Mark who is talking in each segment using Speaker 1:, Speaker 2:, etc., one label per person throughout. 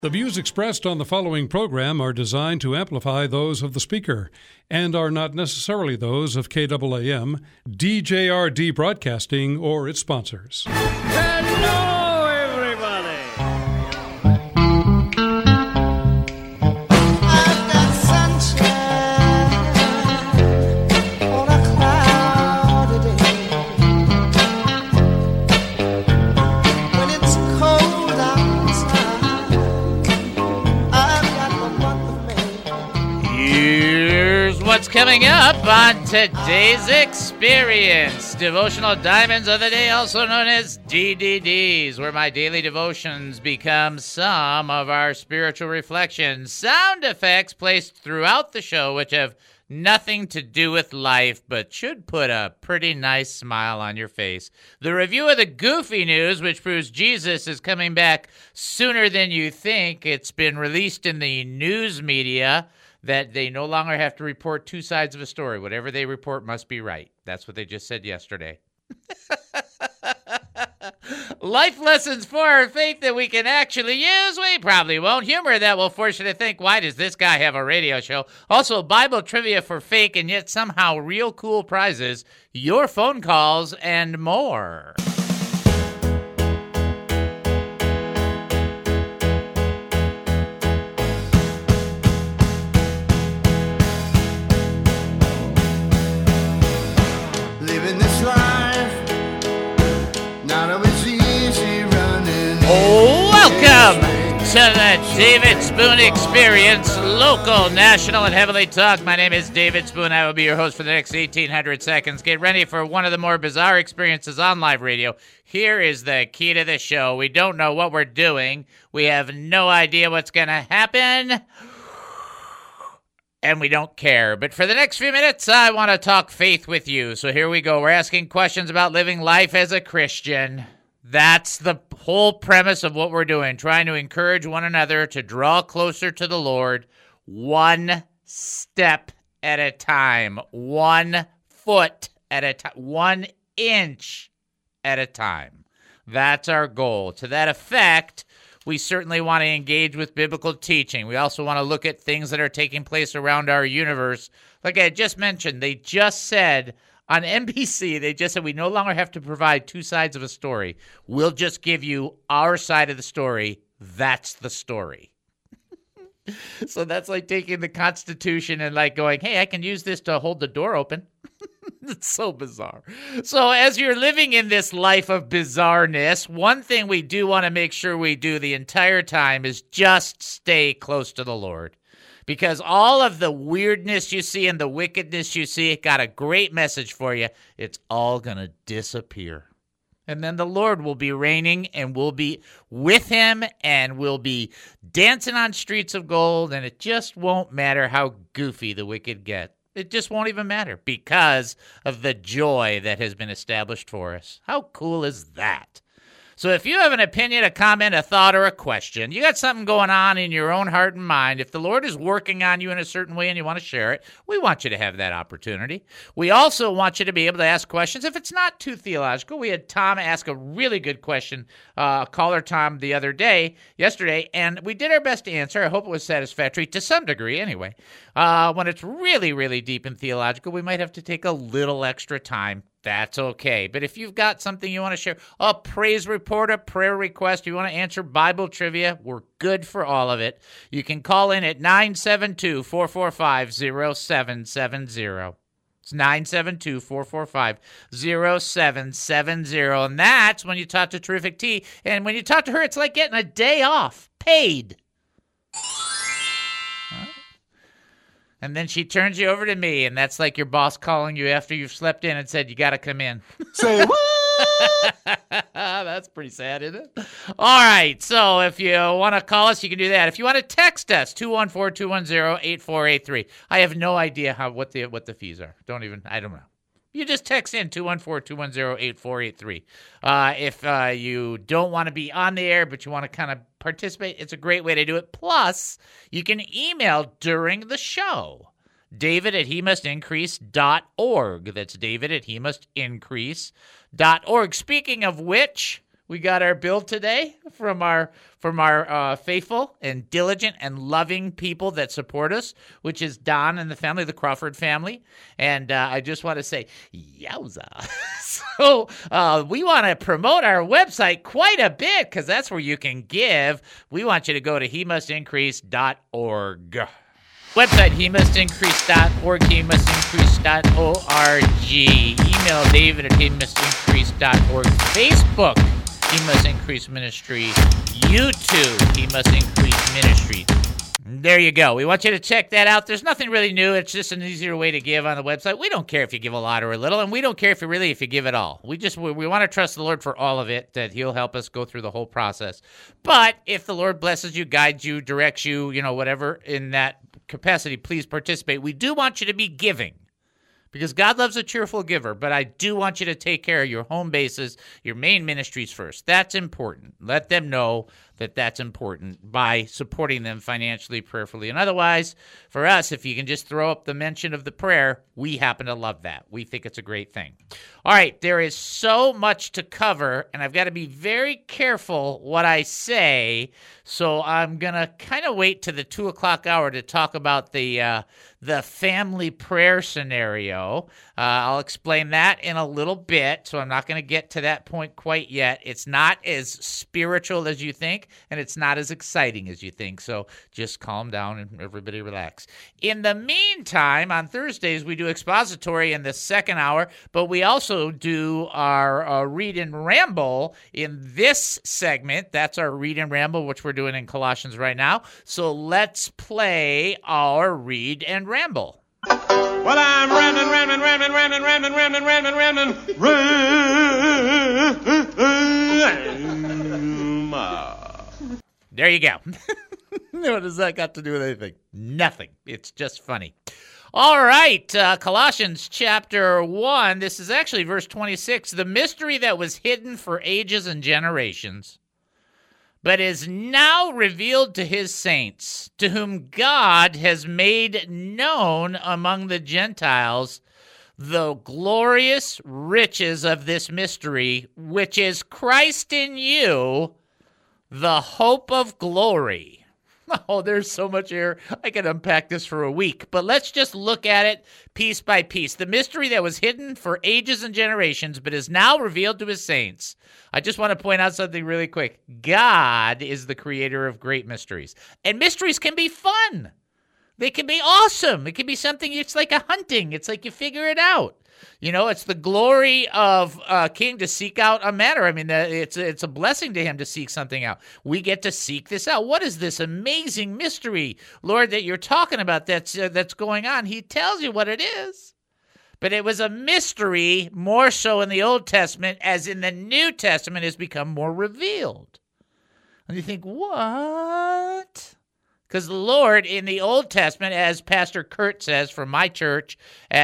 Speaker 1: The views expressed on the following program are designed to amplify those of the speaker and are not necessarily those of KAAM, DJRD Broadcasting, or its sponsors.
Speaker 2: Hello, everybody!
Speaker 3: I've got sunshine on a cloudy day. When it's cold outside, I've got the month of May.
Speaker 4: Here's what's coming up on today's experience. Devotional Diamonds of the Day, also known as DDDs, where my daily devotions become some of our spiritual reflections. Sound effects placed throughout the show which have nothing to do with life, but should put a pretty nice smile on your face. The review of the goofy news, which proves Jesus is coming back sooner than you think. It's been released in the news media that they no longer have to report two sides of a story. Whatever they report must be right. That's what they just said yesterday. Life lessons for our faith that we can actually use. We probably won't. Humor that will force you to think, why does this guy have a radio show? Also, Bible trivia for fake and yet somehow real cool prizes, your phone calls, and more.
Speaker 3: Living this life, not always easy running.
Speaker 4: Welcome to the David Spoon Experience, local, national, and heavenly talk. My name is David Spoon. I will be your host for the next 1,800 seconds. Get ready for one of the more bizarre experiences on live radio. Here is the key to the show. We don't know what we're doing. We have no idea what's going to happen. And we don't care. But for the next few minutes, I want to talk faith with you. So here we go. We're asking questions about living life as a Christian. That's the whole premise of what we're doing, trying to encourage one another to draw closer to the Lord, one step at a time, 1 foot at a time, 1 inch at a time. That's our goal. To that effect, we certainly want to engage with biblical teaching. We also want to look at things that are taking place around our universe. Like I just mentioned, they just said on NBC, they just said we no longer have to provide two sides of a story. We'll just give you our side of the story. That's the story. So that's like taking the Constitution and like going, hey, I can use this to hold the door open. It's so bizarre. So as you're living in this life of bizarreness, one thing we do want to make sure we do the entire time is just stay close to the Lord. Because all of the weirdness you see and the wickedness you see, it got a great message for you. It's all going to disappear. And then the Lord will be reigning and we'll be with him and we'll be dancing on streets of gold, and it just won't matter how goofy the wicked get. It just won't even matter because of the joy that has been established for us. How cool is that? So if you have an opinion, a comment, a thought, or a question, you got something going on in your own heart and mind, if the Lord is working on you in a certain way and you want to share it, we want you to have that opportunity. We also want you to be able to ask questions. If it's not too theological, we had Tom ask a really good question, caller Tom yesterday, and we did our best to answer. I hope it was satisfactory to some degree anyway. When it's really, really deep and theological, we might have to take a little extra time. That's okay. But if you've got something you want to share, a praise report, a prayer request, you want to answer Bible trivia, we're good for all of it. You can call in at 972-445-0770. It's 972-445-0770. And that's when you talk to Terrific T. And when you talk to her, it's like getting a day off, paid. And then she turns you over to me, and that's like your boss calling you after you've slept in and said, you got to come in.
Speaker 3: Say what?
Speaker 4: That's pretty sad, isn't it? All right, so if you want to call us, you can do that. If you want to text us, 214-210-8483. I have no idea what the fees are. I don't know. You just text in 214-210-8483. If you don't want to be on the air, but you want to kind of participate, it's a great way to do it. Plus, you can email during the show. David@hemustincrease.org. That's David@hemustincrease.org. Speaking of which, We got our bill today from our faithful and diligent and loving people that support us, which is Don and the family, the Crawford family. And I just want to say, yowza. So we want to promote our website quite a bit because that's where you can give. We want you to go to hemustincrease.org. Website, hemustincrease.org, hemustincrease.org. Email David at hemustincrease.org. Facebook, He Must Increase Ministry. YouTube, He Must Increase Ministry. There you go. We want you to check that out. There's nothing really new. It's just an easier way to give on the website. We don't care if you give a lot or a little, and we don't care if you give it all. We want to trust the Lord for all of it, that He'll help us go through the whole process. But if the Lord blesses you, guides you, directs you, whatever in that capacity, please participate. We do want you to be giving, because God loves a cheerful giver, but I do want you to take care of your home bases, your main ministries first. That's important. Let them know that that's important by supporting them financially, prayerfully. And otherwise, for us, if you can just throw up the mention of the prayer, we happen to love that. We think it's a great thing. All right, there is so much to cover, and I've got to be very careful what I say, so I'm going to kind of wait to the 2 o'clock hour to talk about the family prayer scenario. I'll explain that in a little bit, so I'm not going to get to that point quite yet. It's not as spiritual as you think, and it's not as exciting as you think, so just calm down and everybody relax. In the meantime, on Thursdays, we do expository in the second hour, but we also do our Read and Ramble in this segment. That's our Read and Ramble, which we're doing in Colossians right now. So let's play our Read and Ramble.
Speaker 2: Well, I'm rambling.
Speaker 4: There you go. What does that got to do with anything? Nothing. It's just funny. All right, Colossians chapter 1. This is actually verse 26. The mystery that was hidden for ages and generations, but is now revealed to his saints, to whom God has made known among the Gentiles the glorious riches of this mystery, which is Christ in you, the hope of glory. Oh, there's so much here. I could unpack this for a week, but let's just look at it piece by piece. The mystery that was hidden for ages and generations, but is now revealed to his saints. I just want to point out something really quick. God is the creator of great mysteries, and mysteries can be fun. They can be awesome. It can be something, it's like a hunting. It's like you figure it out. It's the glory of a king to seek out a matter. I mean, it's a blessing to him to seek something out. We get to seek this out. What is this amazing mystery, Lord, that you're talking about that's going on? He tells you what it is. But it was a mystery more so in the Old Testament, as in the New Testament has become more revealed. And you think, what? Because the Lord in the Old Testament, as Pastor Kurt says from my church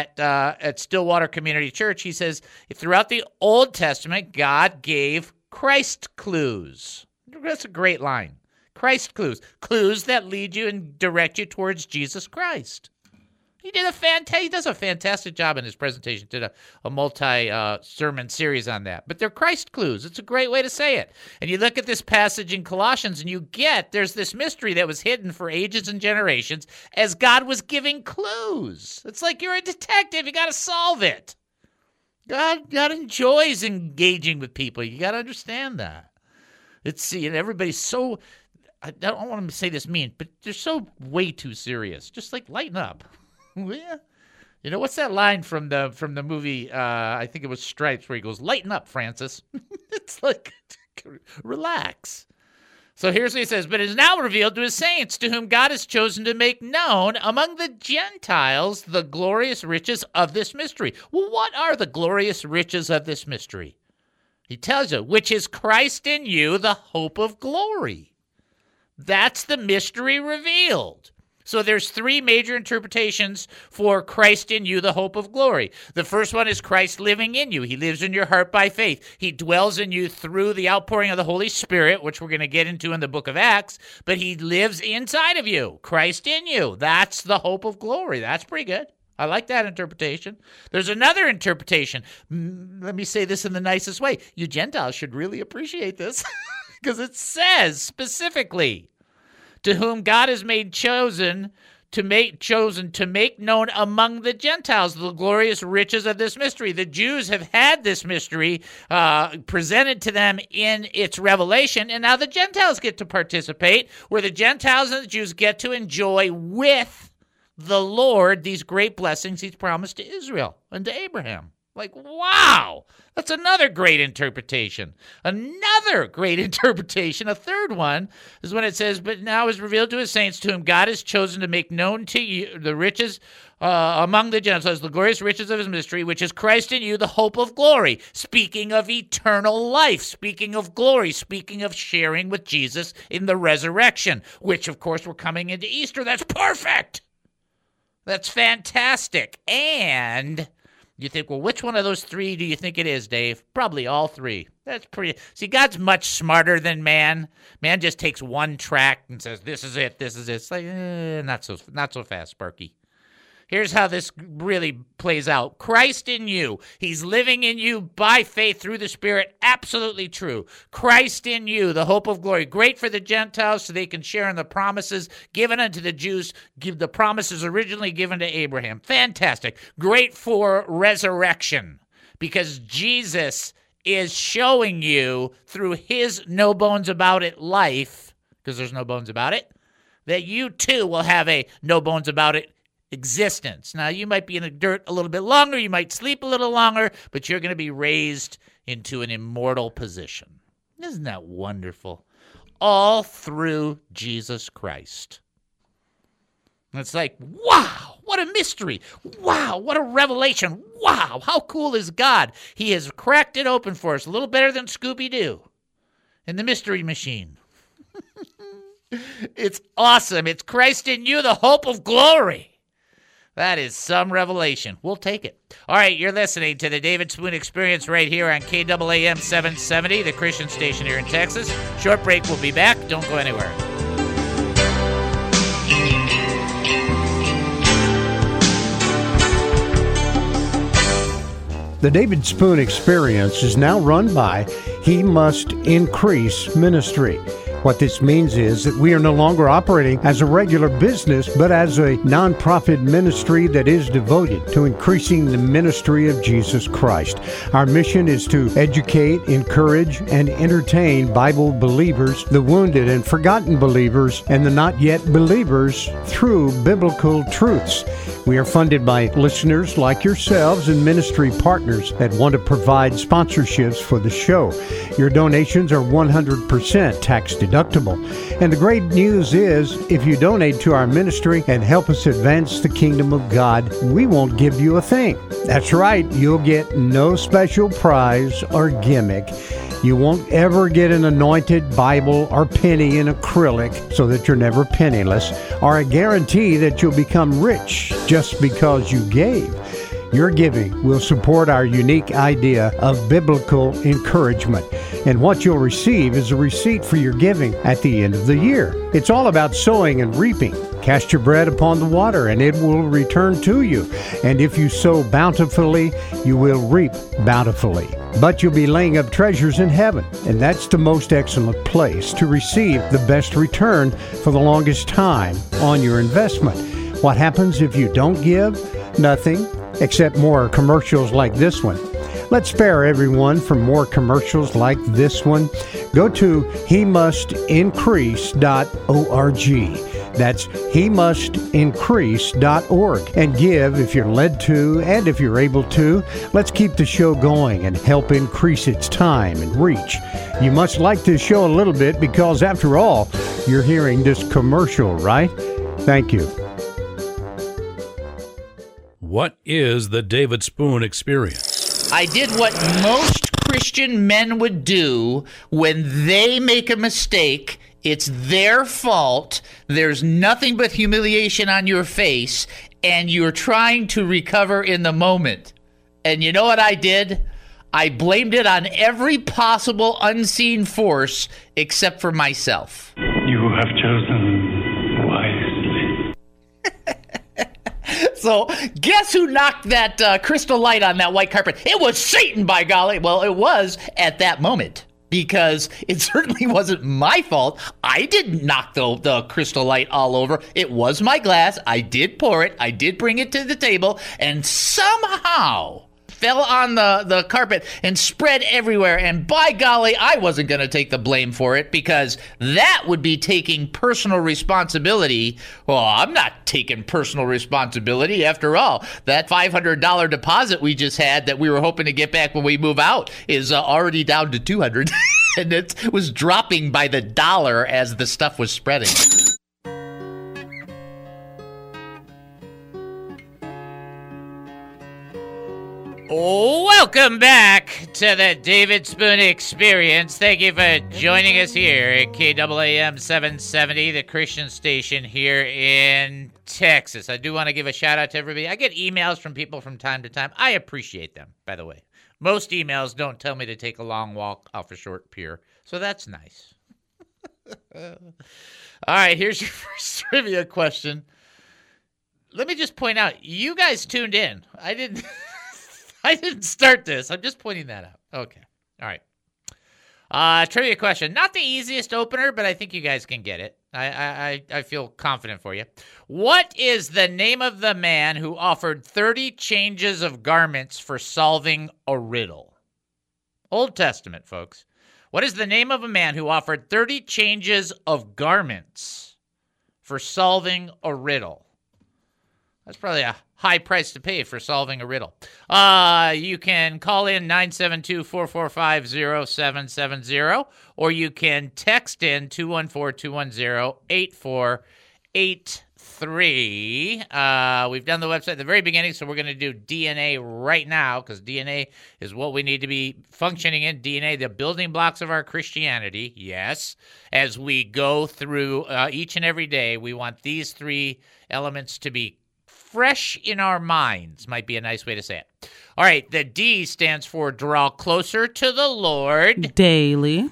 Speaker 4: at Stillwater Community Church, he says, throughout the Old Testament, God gave Christ clues. That's a great line. Christ clues. Clues that lead you and direct you towards Jesus Christ. He does a fantastic job in his presentation. Did a multi-sermon series on that. But they're Christ clues. It's a great way to say it. And you look at this passage in Colossians, and there's this mystery that was hidden for ages and generations as God was giving clues. It's like you're a detective. You got to solve it. God enjoys engaging with people. You got to understand that. Everybody's so, I don't want to say this mean, but they're so way too serious. Just like lighten up. Yeah. What's that line from the movie, I think it was Stripes, where he goes, lighten up, Francis. It's like, relax. So here's what he says, but it is now revealed to his saints, to whom God has chosen to make known among the Gentiles the glorious riches of this mystery. Well, what are the glorious riches of this mystery? He tells you, which is Christ in you, the hope of glory. That's the mystery revealed. So there's three major interpretations for Christ in you, the hope of glory. The first one is Christ living in you. He lives in your heart by faith. He dwells in you through the outpouring of the Holy Spirit, which we're going to get into in the book of Acts, but he lives inside of you. Christ in you. That's the hope of glory. That's pretty good. I like that interpretation. There's another interpretation. Let me say this in the nicest way. You Gentiles should really appreciate this because it says specifically, to whom God has made chosen to make known among the Gentiles the glorious riches of this mystery. The Jews have had this mystery presented to them in its revelation, and now the Gentiles get to participate, where the Gentiles and the Jews get to enjoy with the Lord these great blessings he's promised to Israel and to Abraham. Like, wow, that's another great interpretation. Another great interpretation, a third one, is when it says, but now is revealed to his saints, to whom God has chosen to make known to you the riches among the Gentiles, the glorious riches of his mystery, which is Christ in you, the hope of glory. Speaking of eternal life, speaking of glory, speaking of sharing with Jesus in the resurrection, which, of course, we're coming into Easter. That's perfect. That's fantastic. And you think, well, which one of those three do you think it is, Dave? Probably all three. That's pretty. See, God's much smarter than man. Man just takes one track and says, "This is it. This is it." It's like, not so fast, Sparky. Here's how this really plays out. Christ in you. He's living in you by faith through the Spirit. Absolutely true. Christ in you, the hope of glory. Great for the Gentiles so they can share in the promises given unto the Jews, give the promises originally given to Abraham. Fantastic. Great for resurrection because Jesus is showing you through his no bones about it life, because there's no bones about it, that you too will have a no bones about it existence. Now, you might be in the dirt a little bit longer, you might sleep a little longer, but you're going to be raised into an immortal position. Isn't that wonderful? All through Jesus Christ. And it's like, wow, what a mystery. Wow, what a revelation. Wow, how cool is God? He has cracked it open for us, a little better than Scooby-Doo in the Mystery Machine. It's awesome. It's Christ in you, the hope of glory. That is some revelation. We'll take it. All right, you're listening to the David Spoon Experience right here on KAAM 770, the Christian station here in Texas. Short break. We'll be back. Don't go anywhere.
Speaker 5: The David Spoon Experience is now run by He Must Increase Ministry. What this means is that we are no longer operating as a regular business, but as a nonprofit ministry that is devoted to increasing the ministry of Jesus Christ. Our mission is to educate, encourage, and entertain Bible believers, the wounded and forgotten believers, and the not yet believers through biblical truths. We are funded by listeners like yourselves and ministry partners that want to provide sponsorships for the show. Your donations are 100% tax deductible. And the great news is, if you donate to our ministry and help us advance the kingdom of God, we won't give you a thing. That's right, you'll get no special prize or gimmick. You won't ever get an anointed Bible or penny in acrylic so that you're never penniless, or a guarantee that you'll become rich just because you gave. Your giving will support our unique idea of biblical encouragement. And what you'll receive is a receipt for your giving at the end of the year. It's all about sowing and reaping. Cast your bread upon the water, and it will return to you. And if you sow bountifully, you will reap bountifully. But you'll be laying up treasures in heaven, and that's the most excellent place to receive the best return for the longest time on your investment. What happens if you don't give? Nothing, except more commercials like this one. Let's spare everyone from more commercials like this one. Go to hemustincrease.org. That's hemustincrease.org, and give if you're led to and if you're able to. Let's keep the show going and help increase its time and reach. You must like this show a little bit because, after all, you're hearing this commercial, right? Thank you.
Speaker 6: What is the David Spoon Experience?
Speaker 4: I did what most Christian men would do when they make a mistake. It's their fault. There's nothing but humiliation on your face, and you're trying to recover in the moment. And you know what I did? I blamed it on every possible unseen force except for myself.
Speaker 7: You have chosen wisely.
Speaker 4: So
Speaker 7: So guess who knocked that crystal light on that white carpet? It was Satan, by golly. Well, it was at that moment, because it certainly wasn't my fault. I didn't knock the crystal light all over. It was my glass. I did pour it. I did bring it to the table, and somehow fell on the carpet and spread everywhere. And by golly, I wasn't going to take the blame for it, because that would be taking personal responsibility. Well, I'm not taking personal responsibility. After all, that $500 deposit we just had that we were hoping to get back when we move out is already down to $200. And it was dropping by the dollar as the stuff was spreading.
Speaker 4: Welcome back to the David Spoon Experience. Thank you for joining us here at KAAM 770, the Christian station here in Texas. I do want to give a shout out to everybody. I get emails from people from time to time. I appreciate them, by the way. Most emails don't tell me to take a long walk off a short pier, so that's nice. All right, here's your first trivia question. Let me just point out, you guys tuned in. I didn't start this. I'm just pointing that out. Okay. All right. Trivia question. Not the easiest opener, but I think you guys can get it. I feel confident for you. What is the name of the man who offered 30 changes of garments for solving a riddle? Old Testament, folks. What is the name of a man who offered 30 changes of garments for solving a riddle? That's probably a high price to pay for solving a riddle. You can call in 972-445-0770, or you can text in 214-210-8483. We've done the website at the very beginning, so we're going to do DNA right now, because DNA is what we need to be functioning in. DNA, the building blocks of our Christianity, yes. As we go through each and every day, we want these three elements to be fresh in our minds, might be a nice way to say it. All right, the D stands for draw closer to the Lord.
Speaker 8: Daily.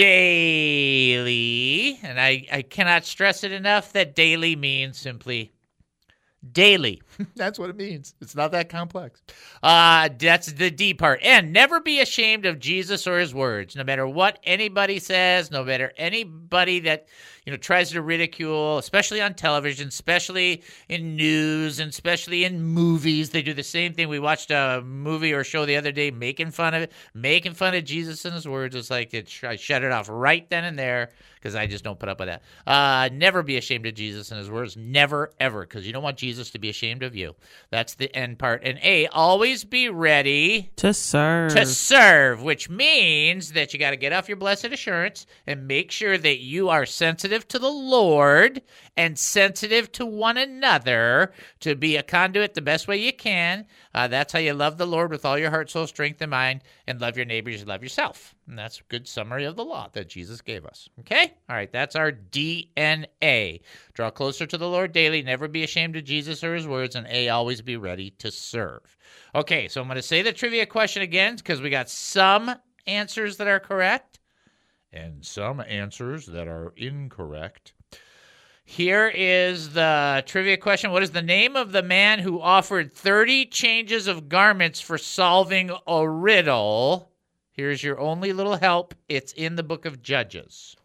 Speaker 4: And I cannot stress it enough that daily means simply daily. That's what it means. It's not that complex. That's the D part. And never be ashamed of Jesus or his words, no matter what anybody says, no matter anybody that tries to ridicule, especially on television, especially in news, and especially in movies. They do the same thing. We watched a movie or show the other day making fun of it, making fun of Jesus and his words. It's like I shut it off right then and there, because I just don't put up with that. Never be ashamed of Jesus and his words. Never, ever, because you don't want Jesus to be ashamed of you. That's the end part. And A, always be ready
Speaker 8: to serve.
Speaker 4: To serve, which means that you got to get off your blessed assurance and make sure that you are sensitive to the Lord and sensitive to one another to be a conduit the best way you can. That's how you love the Lord with all your heart, soul, strength, and mind, and love your neighbors, you love yourself. And that's a good summary of the law that Jesus gave us. Okay? All right, that's our DNA. Draw closer to the Lord daily, never be ashamed of Jesus or his words, and A, always be ready to serve. Okay, so I'm going to say the trivia question again, because we got some answers that are correct and some answers that are incorrect. Here is the trivia question. What is the name of the man who offered 30 changes of garments for solving a riddle? Here's your only little help. It's in the book of Judges.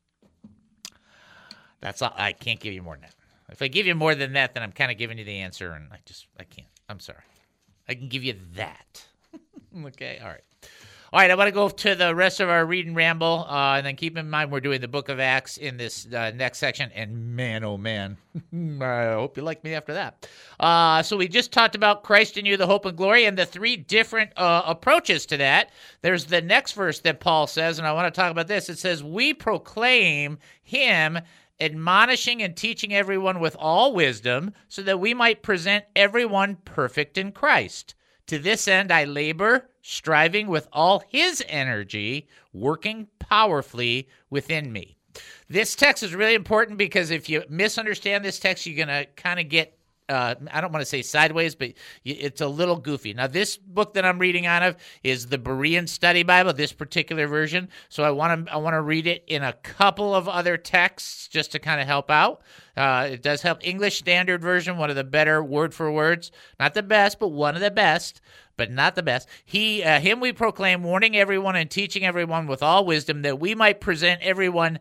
Speaker 4: That's all. I can't give you more than that. If I give you more than that, then I'm kind of giving you the answer, and I can't. I'm sorry. I can give you that. Okay, all right. All right, I want to go to the rest of our read and ramble, and then keep in mind we're doing the book of Acts in this next section, and man, oh man, I hope you like me after that. So we just talked about Christ in you, the hope and glory, and the three different approaches to that. There's the next verse that Paul says, and I want to talk about this. It says, we proclaim him, admonishing and teaching everyone with all wisdom, so that we might present everyone perfect in Christ. To this end I labor, striving with all his energy, working powerfully within me. This text is really important, because if you misunderstand this text, you're going to kind of get I don't want to say sideways, but it's a little goofy. Now, this book that I'm reading out of is the Berean Study Bible, this particular version. So I want to read it in a couple of other texts just to kind of help out. It does help. English Standard Version, one of the better word for words. Not the best, but one of the best, but not the best. Him we proclaim, warning everyone and teaching everyone with all wisdom, that we might present everyone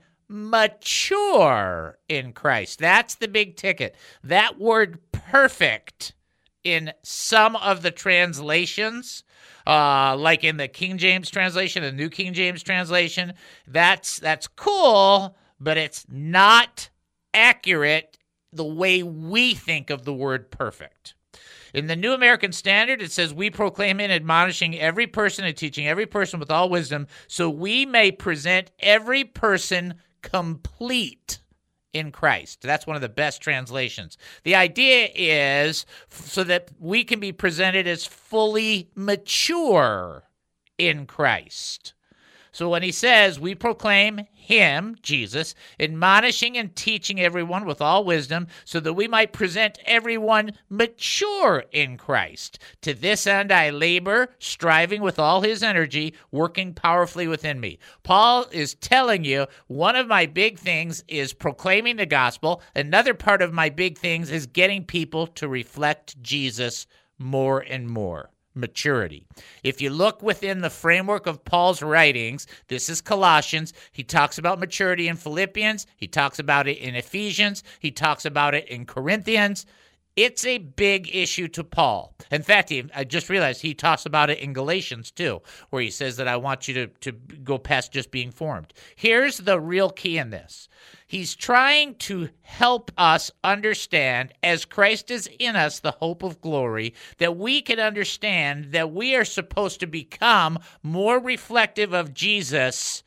Speaker 4: mature in Christ. That's the big ticket. That word perfect in some of the translations, like in the King James translation, the New King James translation, that's cool, but it's not accurate the way we think of the word perfect. In the New American Standard, it says, we proclaim in admonishing every person and teaching every person with all wisdom, so we may present every person complete in Christ. That's one of the best translations. The idea is so that we can be presented as fully mature in Christ. So when he says, we proclaim him, Jesus, admonishing and teaching everyone with all wisdom, so that we might present everyone mature in Christ. To this end I labor, striving with all his energy, working powerfully within me. Paul is telling you, one of my big things is proclaiming the gospel. Another part of my big things is getting people to reflect Jesus more and more. Maturity. If you look within the framework of Paul's writings, this is Colossians. He talks about maturity in Philippians. He talks about it in Ephesians. He talks about it in Corinthians. It's a big issue to Paul. In fact, I just realized he talks about it in Galatians too, where he says that I want you to go past just being formed. Here's the real key in this. He's trying to help us understand, as Christ is in us, the hope of glory, that we can understand that we are supposed to become more reflective of Jesus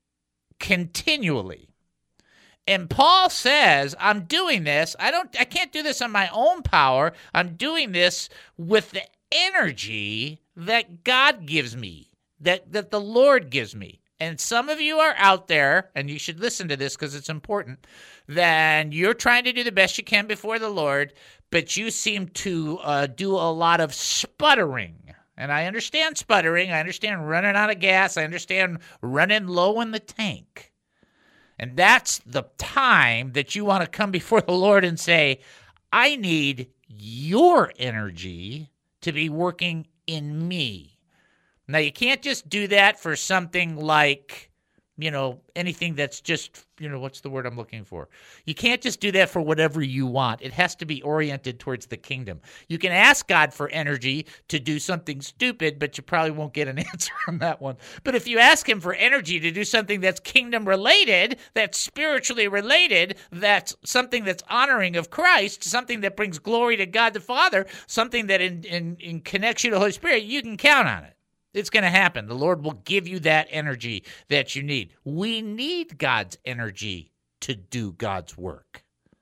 Speaker 4: continually. And Paul says, I'm doing this. I can't do this on my own power. I'm doing this with the energy that God gives me, that the Lord gives me. And some of you are out there, and you should listen to this because it's important, then you're trying to do the best you can before the Lord, but you seem to do a lot of sputtering. And I understand sputtering. I understand running out of gas. I understand running low in the tank. And that's the time that you want to come before the Lord and say, I need your energy to be working in me. Now, you can't just do that for something like, anything that's just, what's the word I'm looking for? You can't just do that for whatever you want. It has to be oriented towards the kingdom. You can ask God for energy to do something stupid, but you probably won't get an answer on that one. But if you ask him for energy to do something that's kingdom related, that's spiritually related, that's something that's honoring of Christ, something that brings glory to God the Father, something that in connects you to the Holy Spirit, you can count on it. It's going to happen. The Lord will give you that energy that you need. We need God's energy to do God's work.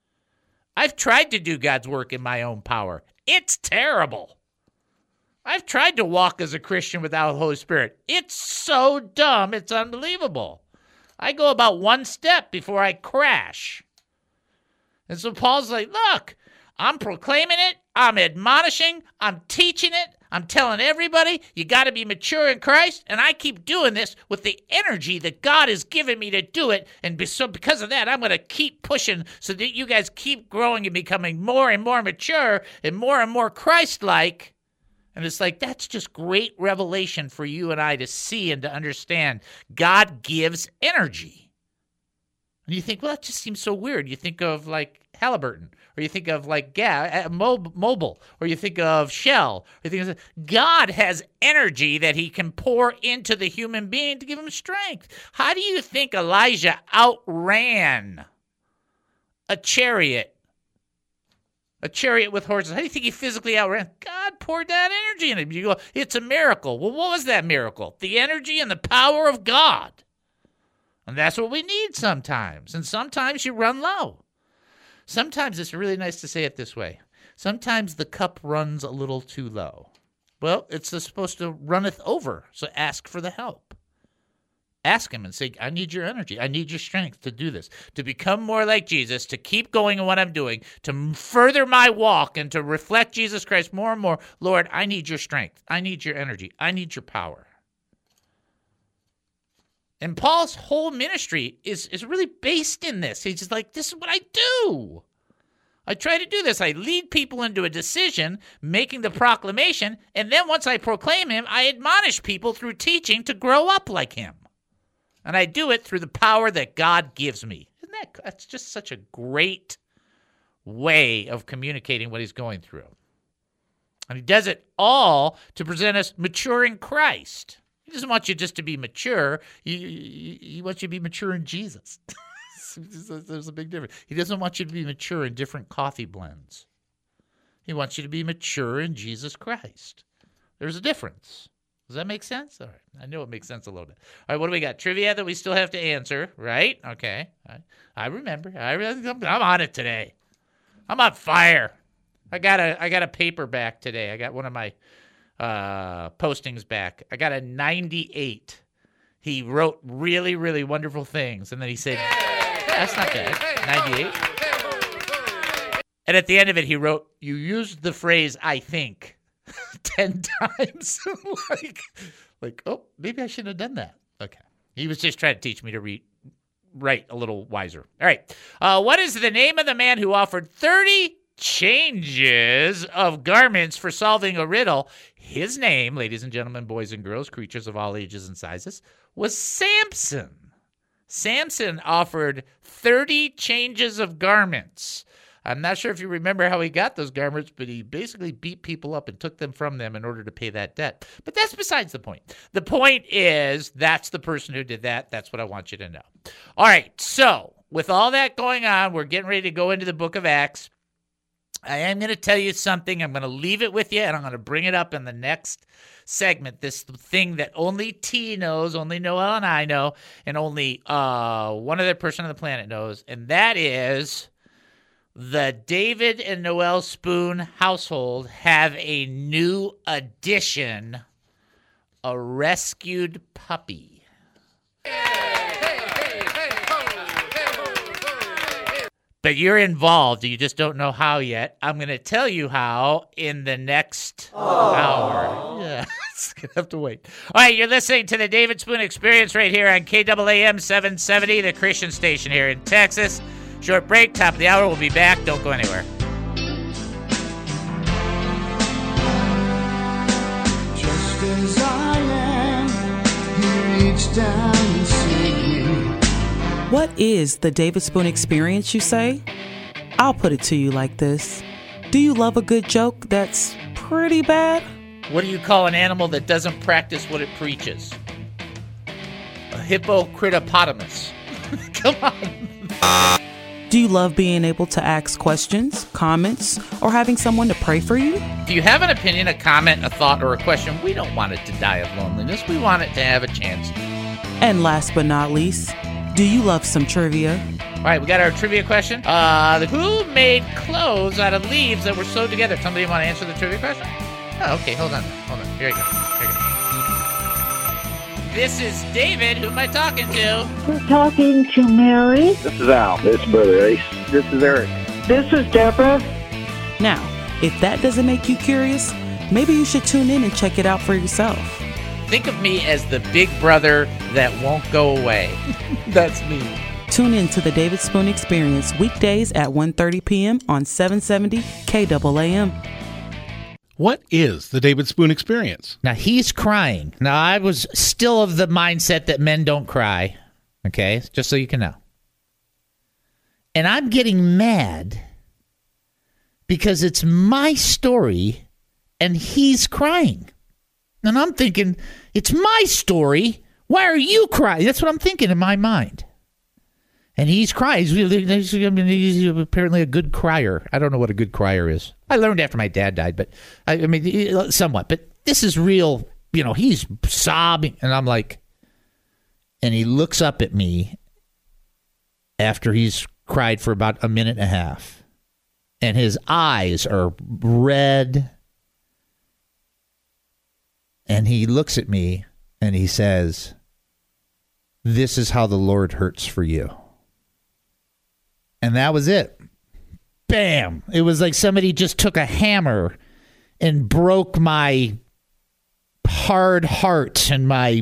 Speaker 4: I've tried to do God's work in my own power. It's terrible. I've tried to walk as a Christian without the Holy Spirit. It's so dumb, it's unbelievable. I go about one step before I crash. And so Paul's like, look, I'm proclaiming it. I'm admonishing. I'm teaching it. I'm telling everybody, you got to be mature in Christ, and I keep doing this with the energy that God has given me to do it, and so because of that, I'm going to keep pushing so that you guys keep growing and becoming more and more mature and more Christ-like, and it's like, that's just great revelation for you and I to see and to understand. God gives energy. And you think, well, that just seems so weird. You think of, like, Halliburton, or you think of like Mobil, or you think of Shell, or you think of, God has energy that he can pour into the human being to give him strength. How do you think Elijah outran a chariot with horses? How do you think he physically outran? God poured that energy in him. You go, it's a miracle. Well, what was that miracle? The energy and the power of God. And that's what we need sometimes. And sometimes you run low. Sometimes it's really nice to say it this way. Sometimes the cup runs a little too low. Well, it's supposed to runneth over, so ask for the help. Ask him and say, I need your energy. I need your strength to do this, to become more like Jesus, to keep going in what I'm doing, to further my walk and to reflect Jesus Christ more and more. Lord, I need your strength. I need your energy. I need your power. And Paul's whole ministry is really based in this. He's just like, this is what I do. I try to do this. I lead people into a decision, making the proclamation, and then once I proclaim him, I admonish people through teaching to grow up like him. And I do it through the power that God gives me. That's just such a great way of communicating what he's going through. And he does it all to present us mature in Christ. He doesn't want you just to be mature. He wants you to be mature in Jesus. There's a big difference. He doesn't want you to be mature in different coffee blends. He wants you to be mature in Jesus Christ. There's a difference. Does that make sense? All right. I know it makes sense a little bit. All right, what do we got? Trivia that we still have to answer, right? Okay. I remember. I'm on it today. I'm on fire. I got a paper back today. I got one of my postings back. I got a 98. He wrote really, really wonderful things, and then he said, that's not bad. 98. And at the end of it, he wrote, you used the phrase, I think, 10 times. like, oh, maybe I shouldn't have done that. Okay. He was just trying to teach me to write a little wiser. All right. What is the name of the man who offered 30 changes of garments for solving a riddle? His name, ladies and gentlemen, boys and girls, creatures of all ages and sizes, was Samson. Samson offered 30 changes of garments. I'm not sure if you remember how he got those garments, but he basically beat people up and took them from them in order to pay that debt. But that's besides the point. The point is that's the person who did that. That's what I want you to know. All right, so with all that going on, we're getting ready to go into the book of Acts. I am going to tell you something. I'm going to leave it with you, and I'm going to bring it up in the next segment, this thing that only T knows, only Noel and I know, and only one other person on the planet knows, and that is the David and Noel Spoon household have a new addition, a rescued puppy. But you're involved. You just don't know how yet. I'm going to tell you how in the next hour. Yeah, it's going to have to wait. All right, you're listening to the David Spoon Experience right here on KAAM 770, the Christian station here in Texas. Short break, top of the hour. We'll be back. Don't go anywhere.
Speaker 3: Just as I am, he reached down and saved me.
Speaker 8: What is the David Spoon Experience, you say? I'll put it to you like this. Do you love a good joke that's pretty bad?
Speaker 4: What do you call an animal that doesn't practice what it preaches? A hippocritopotamus. Come on.
Speaker 8: Do you love being able to ask questions, comments, or having someone to pray for you?
Speaker 4: If you have an opinion, a comment, a thought, or a question, we don't want it to die of loneliness. We want it to have a chance.
Speaker 8: And last but not least, do you love some trivia?
Speaker 4: All right, we got our trivia question. Who made clothes out of leaves that were sewed together? Somebody want to answer the trivia question? Oh, okay, hold on. Here you go. This is David. Who am I talking to?
Speaker 9: We're talking to Mary.
Speaker 10: This is Al. This is Brother Ace. This is Eric.
Speaker 9: This is Deborah.
Speaker 8: Now, if that doesn't make you curious, maybe you should tune in and check it out for yourself.
Speaker 4: Think of me as the big brother that won't go away. That's me.
Speaker 8: Tune in to the David Spoon Experience weekdays at 1:30 p.m. on 770 KAAM.
Speaker 11: What is the David Spoon Experience?
Speaker 4: Now, he's crying. Now, I was still of the mindset that men don't cry, okay? Just so you can know. And I'm getting mad because it's my story and he's crying. And I'm thinking, it's my story. Why are you crying? That's what I'm thinking in my mind. And he's crying. He's apparently a good crier. I don't know what a good crier is. I learned after my dad died, but I mean, somewhat. But this is real. You know, he's sobbing. And I'm like, and he looks up at me after he's cried for about a minute and a half. And his eyes are red. And he looks at me and he says,
Speaker 7: this is how the Lord hurts for you. And that was it. Bam. It was like somebody just took a hammer and broke my hard heart and my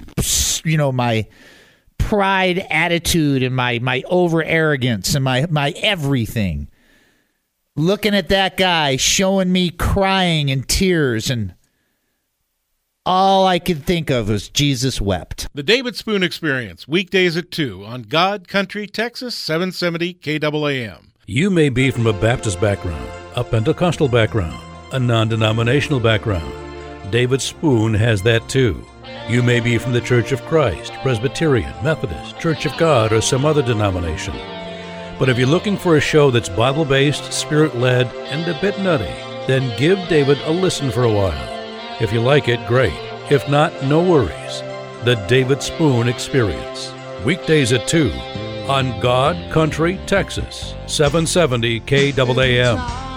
Speaker 7: pride attitude and my over arrogance and my everything. Looking at that guy showing me crying and tears, and all I could think of was Jesus wept.
Speaker 11: The David Spoon Experience, weekdays at 2 on God Country, Texas, 770 KAAM.
Speaker 6: You may be from a Baptist background, a Pentecostal background, a non-denominational background. David Spoon has that too. You may be from the Church of Christ, Presbyterian, Methodist, Church of God, or some other denomination. But if you're looking for a show that's Bible-based, Spirit-led, and a bit nutty, then give David a listen for a while. If you like it, great. If not, no worries. The David Spoon Experience. Weekdays at 2 on God Country, Texas, 770 KAAM.